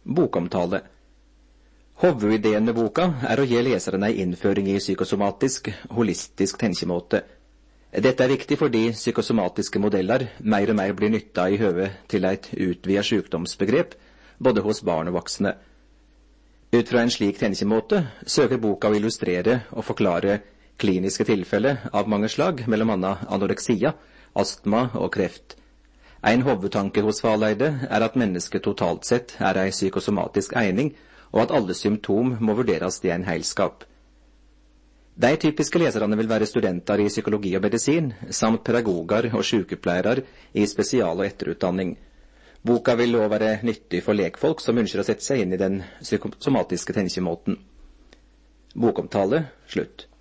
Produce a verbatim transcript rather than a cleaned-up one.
Bokomtale. Hovedideen med boka er å gi leseren ei innføring i psykosomatisk, holistisk tenkemåte. Dette er viktig fordi psykosomatiske modeller mer og mer blir nytta i høve til et utvidet sykdomsbegrep, både hos barn og voksne. Ut fra en slik tenkemåte søker boka å illustrere og forklare kliniske tilfeller av mange slag, mellom annet anoreksia, astma og kreft. En hovedtanke hos Faleide er at mennesket totalt sett er ei psykosomatisk eining, og at alle symptom må vurderes i en heilskap. De typiske leserne vil være studenter i psykologi og medisin, samt pedagoger og sykepleiere i spesial- og etterutdanning. Boka vil også være nyttig for lekfolk som ønsker å sette seg inn i den psykosomatiske tenkemåten. Bokomtale, slutt.